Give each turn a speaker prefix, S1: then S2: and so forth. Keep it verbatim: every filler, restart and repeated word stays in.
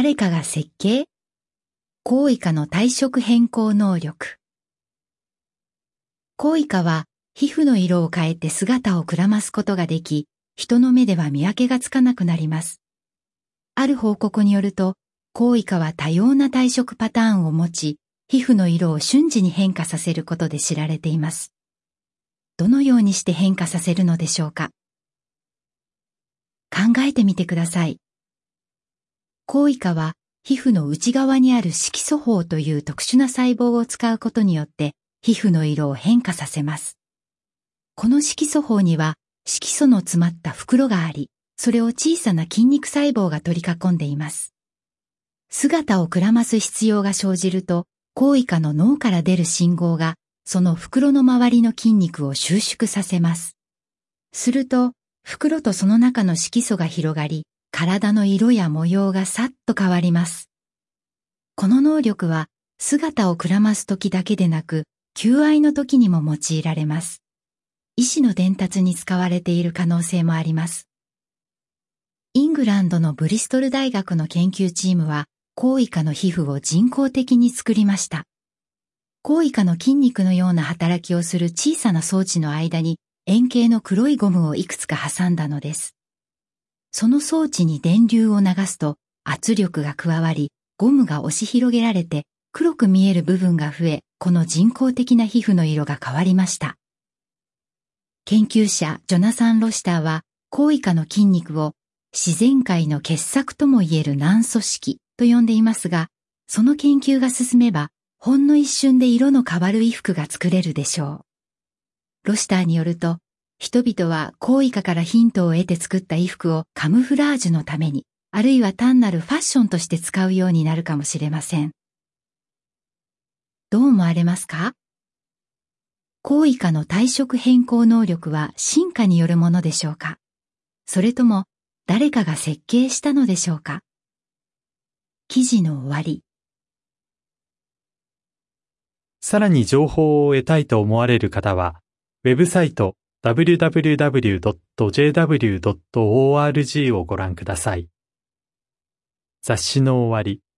S1: 誰かが設計？コウイカの体色変更能力。コウイカは皮膚の色を変えて姿をくらますことができ、人の目では見分けがつかなくなります。ある報告によると、コウイカは多様な体色パターンを持ち、皮膚の色を瞬時に変化させることで知られています。どのようにして変化させるのでしょうか。考えてみてください。コウイカは皮膚の内側にある色素胞という特殊な細胞を使うことによって皮膚の色を変化させます。この色素胞には色素の詰まった袋があり、それを小さな筋肉細胞が取り囲んでいます。姿をくらます必要が生じると、コウイカの脳から出る信号がその袋の周りの筋肉を収縮させます。すると、袋とその中の色素が広がり、体の色や模様がさっと変わります。この能力は姿をくらます時だけでなく、求愛の時にも用いられます。意思の伝達に使われている可能性もあります。イングランドのブリストル大学の研究チームは、コウイカの皮膚を人工的に作りました。コウイカの筋肉のような働きをする小さな装置の間に円形の黒いゴムをいくつか挟んだのです。その装置に電流を流すと圧力が加わり、ゴムが押し広げられて黒く見える部分が増え、この人工的な皮膚の色が変わりました。研究者ジョナサン・ロシターは、コウイカの筋肉を自然界の傑作ともいえる軟組織と呼んでいますが、その研究が進めば、ほんの一瞬で色の変わる衣服が作れるでしょう。ロシターによると、人々はコウイカからヒントを得て作った衣服をカムフラージュのために、あるいは単なるファッションとして使うようになるかもしれません。どう思われますか？コウイカの体色変更能力は進化によるものでしょうか？それとも誰かが設計したのでしょうか？記事の終わり。
S2: さらに情報を得たいと思われる方は、ウェブサイト ダブリュダブリュダブリュドットジェーダブリュードットオーアールジー をご覧ください。雑誌の終わり。